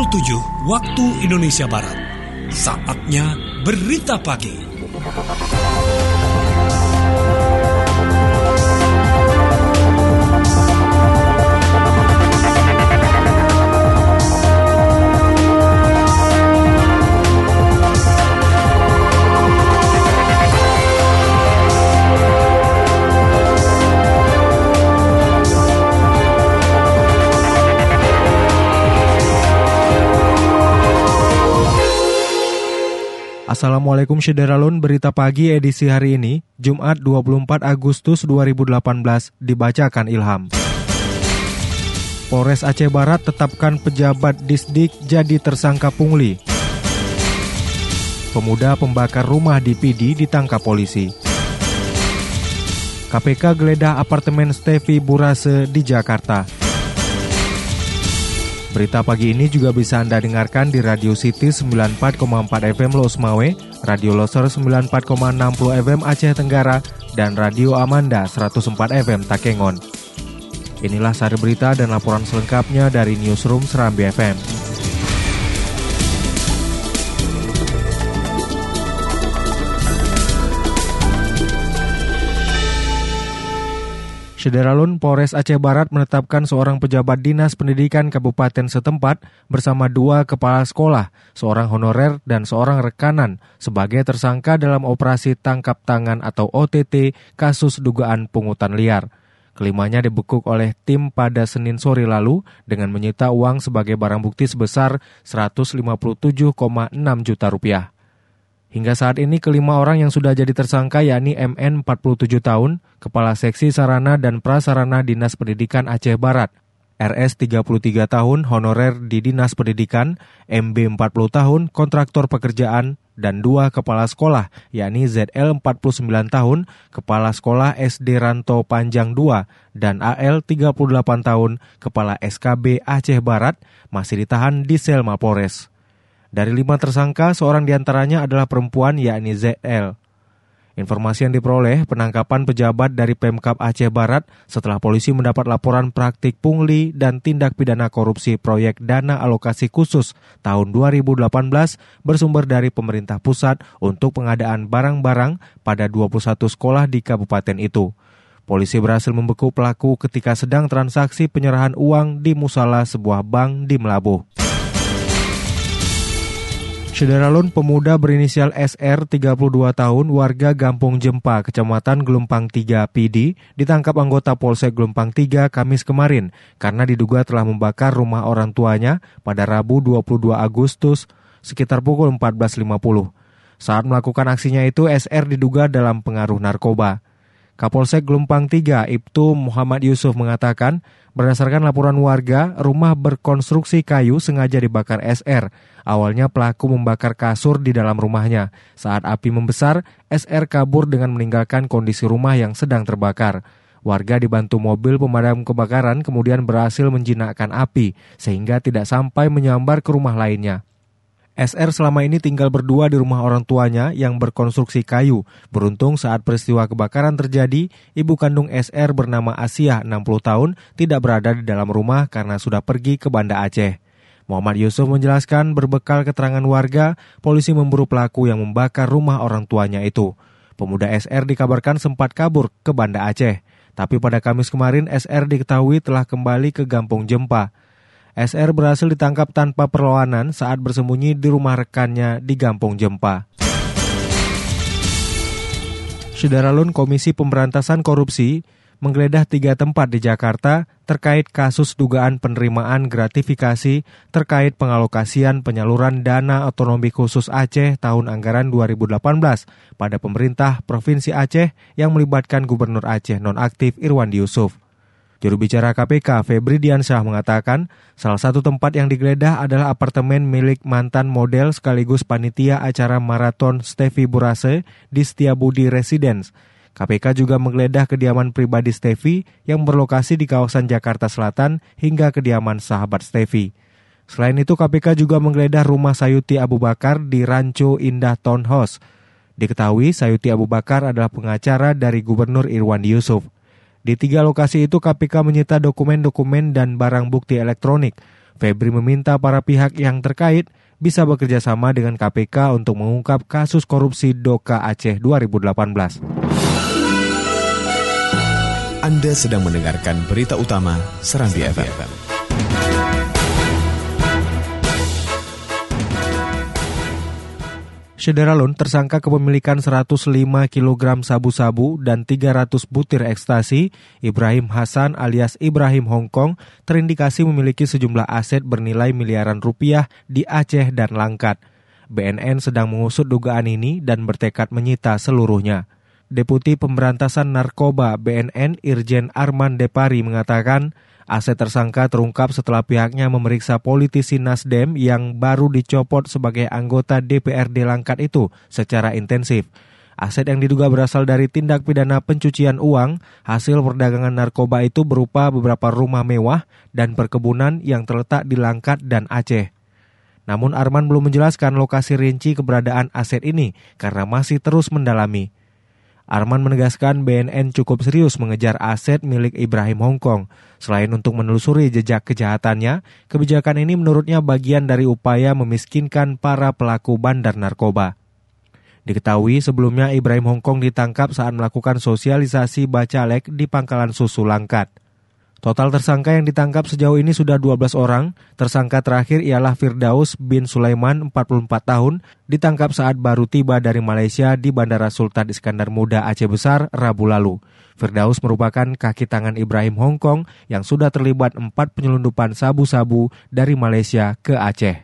waktu Indonesia Barat. Saatnya Berita Pagi. Assalamualaikum Syederalun, Berita Pagi edisi hari ini, Jumat 24 Agustus 2018, dibacakan Ilham. Polres Aceh Barat tetapkan pejabat Disdik jadi tersangka pungli. Pemuda pembakar rumah di Pidi ditangkap polisi. KPK geledah apartemen Stefi Burase di Jakarta. Berita pagi ini juga bisa Anda dengarkan di Radio City 94,4 FM Los Mawe, Radio Loser 94,60 FM Aceh Tenggara, dan Radio Amanda 104 FM Takengon. Inilah sari berita dan laporan selengkapnya dari Newsroom Serambi FM. Syederalun, Polres Aceh Barat menetapkan seorang pejabat dinas pendidikan kabupaten setempat bersama 2 kepala sekolah, seorang honorer dan seorang rekanan sebagai tersangka dalam operasi tangkap tangan atau OTT kasus dugaan pungutan liar. Kelimanya dibekuk oleh tim pada Senin sore lalu dengan menyita uang sebagai barang bukti sebesar 157,6 juta rupiah. Hingga saat ini kelima orang yang sudah jadi tersangka yakni MN 47 tahun, Kepala Seksi Sarana dan Prasarana Dinas Pendidikan Aceh Barat, RS 33 tahun, honorer di Dinas Pendidikan, MB 40 tahun, kontraktor pekerjaan, dan 2 kepala sekolah yakni ZL 49 tahun, Kepala Sekolah SD Ranto Panjang 2, dan AL 38 tahun, Kepala SKB Aceh Barat, masih ditahan di sel Mapolres. Dari 5 tersangka, seorang diantaranya adalah perempuan yakni ZL. Informasi yang diperoleh penangkapan pejabat dari Pemkab Aceh Barat setelah polisi mendapat laporan praktik pungli dan tindak pidana korupsi proyek dana alokasi khusus tahun 2018 bersumber dari pemerintah pusat untuk pengadaan barang-barang pada 21 sekolah di kabupaten itu. Polisi berhasil membekuk pelaku ketika sedang transaksi penyerahan uang di musala sebuah bank di Melabuh. Syederalun, pemuda berinisial SR 32 tahun warga Gampung Jempa, Kecamatan Gelumpang 3, Pidi, ditangkap anggota Polsek Gelumpang 3 Kamis kemarin karena diduga telah membakar rumah orang tuanya pada Rabu 22 Agustus sekitar pukul 14.50. Saat melakukan aksinya itu, SR diduga dalam pengaruh narkoba. Kapolsek Gelumpang 3, Ibtu Muhammad Yusuf mengatakan, berdasarkan laporan warga, rumah berkonstruksi kayu sengaja dibakar SR. Awalnya pelaku membakar kasur di dalam rumahnya. Saat api membesar, SR kabur dengan meninggalkan kondisi rumah yang sedang terbakar. Warga dibantu mobil pemadam kebakaran kemudian berhasil menjinakkan api, sehingga tidak sampai menyambar ke rumah lainnya. SR selama ini tinggal berdua di rumah orang tuanya yang berkonstruksi kayu. Beruntung saat peristiwa kebakaran terjadi, ibu kandung SR bernama Asia, 60 tahun, tidak berada di dalam rumah karena sudah pergi ke Banda Aceh. Muhammad Yusuf menjelaskan berbekal keterangan warga, polisi memburu pelaku yang membakar rumah orang tuanya itu. Pemuda SR dikabarkan sempat kabur ke Banda Aceh. Tapi pada Kamis kemarin, SR diketahui telah kembali ke Gampung Jempa. SR berhasil ditangkap tanpa perlawanan saat bersembunyi di rumah rekannya di Gampung Jempa. Syederalun, Komisi Pemberantasan Korupsi menggeledah 3 tempat di Jakarta terkait kasus dugaan penerimaan gratifikasi terkait pengalokasian penyaluran dana otonomi khusus Aceh tahun anggaran 2018 pada pemerintah Provinsi Aceh yang melibatkan Gubernur Aceh nonaktif Irwandi Yusuf. Juru bicara KPK Febri Diansyah mengatakan salah satu tempat yang digeledah adalah apartemen milik mantan model sekaligus panitia acara maraton Stefi Burase di Setiabudi Residence. KPK juga menggeledah kediaman pribadi Stefi yang berlokasi di kawasan Jakarta Selatan hingga kediaman sahabat Stefi. Selain itu, KPK juga menggeledah rumah Sayuti Abu Bakar di Rancho Indah Townhouse. Diketahui Sayuti Abu Bakar adalah pengacara dari Gubernur Irwandi Yusuf. Di 3 lokasi itu KPK menyita dokumen-dokumen dan barang bukti elektronik. Febri meminta para pihak yang terkait bisa bekerja sama dengan KPK untuk mengungkap kasus korupsi Doka Aceh 2018. Anda sedang mendengarkan berita utama Serambi FM. Syederalun tersangka kepemilikan 105 kg sabu-sabu dan 300 butir ekstasi, Ibrahim Hasan alias Ibrahim Hongkong, terindikasi memiliki sejumlah aset bernilai miliaran rupiah di Aceh dan Langkat. BNN sedang mengusut dugaan ini dan bertekad menyita seluruhnya. Deputi Pemberantasan Narkoba BNN Irjen Arman Depari mengatakan, aset tersangka terungkap setelah pihaknya memeriksa politisi Nasdem yang baru dicopot sebagai anggota DPRD Langkat itu secara intensif. Aset yang diduga berasal dari tindak pidana pencucian uang, hasil perdagangan narkoba itu berupa beberapa rumah mewah dan perkebunan yang terletak di Langkat dan Aceh. Namun Arman belum menjelaskan lokasi rinci keberadaan aset ini karena masih terus mendalami. Arman menegaskan BNN cukup serius mengejar aset milik Ibrahim Hongkong. Selain untuk menelusuri jejak kejahatannya, kebijakan ini menurutnya bagian dari upaya memiskinkan para pelaku bandar narkoba. Diketahui sebelumnya Ibrahim Hongkong ditangkap saat melakukan sosialisasi bacalek di Pangkalan Susu Langkat. Total tersangka yang ditangkap sejauh ini sudah 12 orang. Tersangka terakhir ialah Firdaus bin Sulaiman, 44 tahun, ditangkap saat baru tiba dari Malaysia di Bandara Sultan Iskandar Muda Aceh Besar, Rabu lalu. Firdaus merupakan kaki tangan Ibrahim Hongkong yang sudah terlibat 4 penyelundupan sabu-sabu dari Malaysia ke Aceh.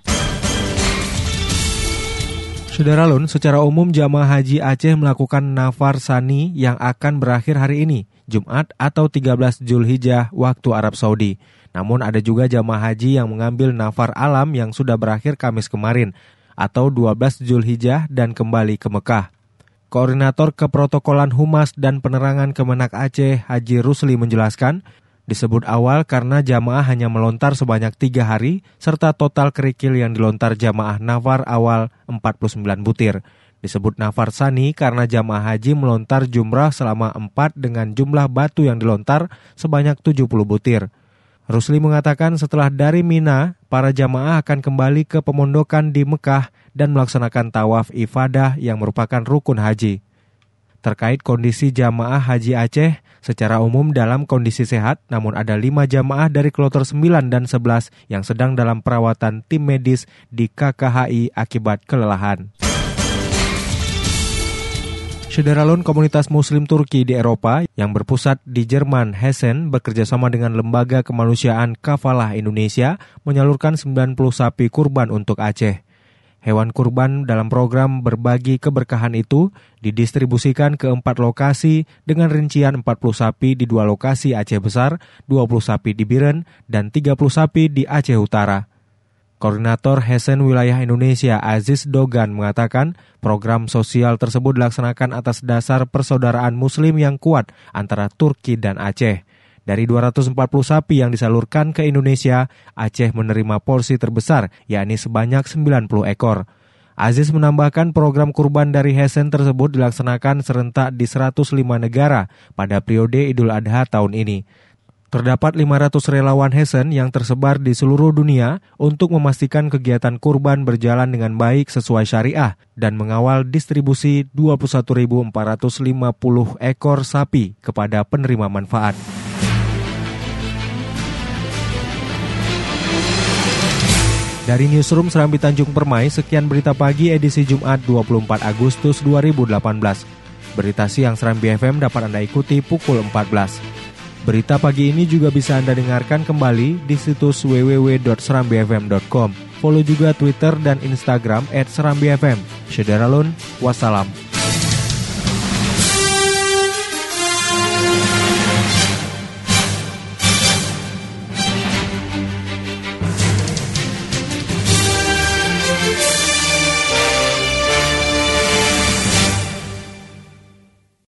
Syederalun, secara umum jamaah haji Aceh melakukan nafar sani yang akan berakhir hari ini, Jumat atau 13 Zulhijjah waktu Arab Saudi. Namun ada juga jamaah haji yang mengambil nafar alam yang sudah berakhir Kamis kemarin, atau 12 Zulhijjah dan kembali ke Mekah. Koordinator Keprotokolan Humas dan Penerangan Kemenak Aceh, Haji Rusli menjelaskan, disebut awal karena jamaah hanya melontar sebanyak 3 hari, serta total kerikil yang dilontar jamaah nafar awal 49 butir. Disebut nafar sani karena jamaah haji melontar jumrah selama 4 dengan jumlah batu yang dilontar sebanyak 70 butir. Rusli mengatakan setelah dari Mina, para jamaah akan kembali ke pemondokan di Mekah dan melaksanakan tawaf ifadah yang merupakan rukun haji. Terkait kondisi jamaah haji Aceh, secara umum dalam kondisi sehat, namun ada 5 jamaah dari kloter 9 dan 11 yang sedang dalam perawatan tim medis di KKHI akibat kelelahan. Syederalun, komunitas Muslim Turki di Eropa yang berpusat di Jerman Hessen bekerjasama dengan Lembaga Kemanusiaan Kafalah Indonesia menyalurkan 90 sapi kurban untuk Aceh. Hewan kurban dalam program berbagi keberkahan itu didistribusikan ke 4 lokasi dengan rincian 40 sapi di 2 lokasi Aceh Besar, 20 sapi di Biren, dan 30 sapi di Aceh Utara. Koordinator Hessen Wilayah Indonesia Aziz Dogan mengatakan program sosial tersebut dilaksanakan atas dasar persaudaraan Muslim yang kuat antara Turki dan Aceh. Dari 240 sapi yang disalurkan ke Indonesia, Aceh menerima porsi terbesar, yakni sebanyak 90 ekor. Aziz menambahkan program kurban dari Hessen tersebut dilaksanakan serentak di 105 negara pada periode Idul Adha tahun ini. Terdapat 500 relawan Hessen yang tersebar di seluruh dunia untuk memastikan kegiatan kurban berjalan dengan baik sesuai syariah dan mengawal distribusi 21.450 ekor sapi kepada penerima manfaat. Dari Newsroom Serambi Tanjung Permai, sekian berita pagi edisi Jumat 24 Agustus 2018. Berita siang Serambi FM dapat Anda ikuti pukul 14. Berita pagi ini juga bisa Anda dengarkan kembali di situs www.serambifm.com. Follow juga Twitter dan Instagram @serambifm. Syederalun, wassalam.